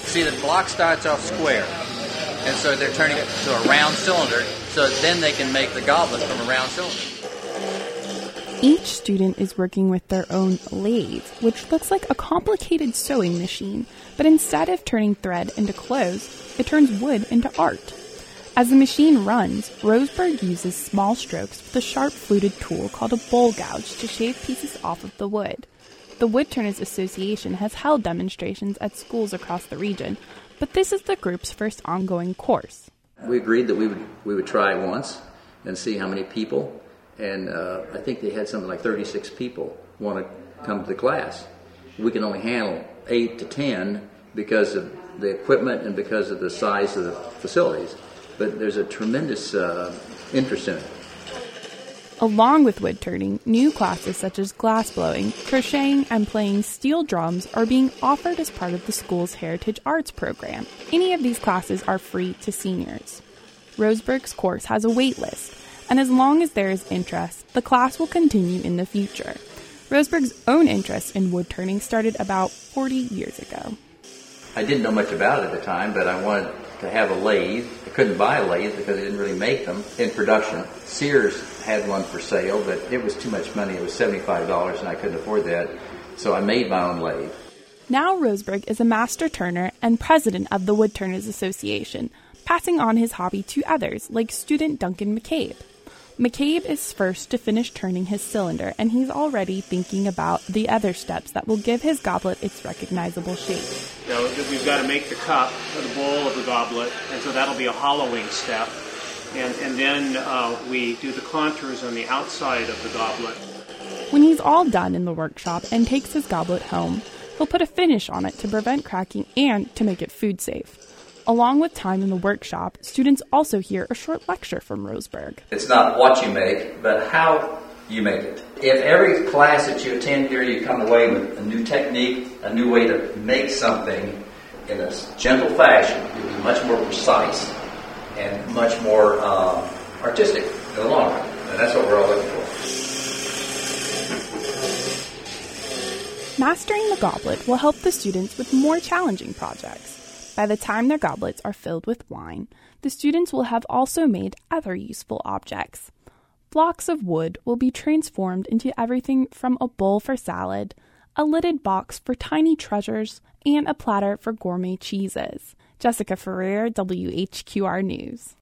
See, the block starts off square, and so they're turning it to a round cylinder, so then they can make the goblet from a round cylinder. Each student is working with their own lathe, which looks like a complicated sewing machine, but instead of turning thread into clothes, it turns wood into art. As the machine runs, Roseburg uses small strokes with a sharp fluted tool called a bowl gouge to shave pieces off of the wood. The Woodturners Association has held demonstrations at schools across the region, but this is the group's first ongoing course. We agreed that we would try it once and see how many people, and I think they had something like 36 people want to come to the class. We can only handle 8 to 10 because of the equipment and because of the size of the facilities, but there's a tremendous interest in it. Along with wood turning, new classes such as glass blowing, crocheting, and playing steel drums are being offered as part of the school's Heritage Arts program. Any of these classes are free to seniors. Roseburg's course has a wait list, and as long as there is interest, the class will continue in the future. Roseburg's own interest in wood turning started about 40 years ago. I didn't know much about it at the time, but I wanted to have a lathe. I couldn't buy a lathe because they didn't really make them in production. Sears had one for sale, but it was too much money. It was $75 and I couldn't afford that, so I made my own lathe. Now Roseburg is a master turner and president of the Woodturners Association, passing on his hobby to others like student Duncan McCabe. McCabe is first to finish turning his cylinder, and he's already thinking about the other steps that will give his goblet its recognizable shape. We've got to make the cup, or the bowl of the goblet, and so that'll be a hollowing step. And then we do the contours on the outside of the goblet. When he's all done in the workshop and takes his goblet home, he'll put a finish on it to prevent cracking and to make it food safe. Along with time in the workshop, students also hear a short lecture from Roseburg. It's not what you make, but how you make it. If every class that you attend here, you come away with a new technique, a new way to make something in a gentle fashion, you'll be much more precise and much more artistic in the long run. And that's what we're all looking for. Mastering the goblet will help the students with more challenging projects. By the time their goblets are filled with wine, the students will have also made other useful objects. Blocks of wood will be transformed into everything from a bowl for salad, a lidded box for tiny treasures, and a platter for gourmet cheeses. Jessica Ferrer, WHQR News.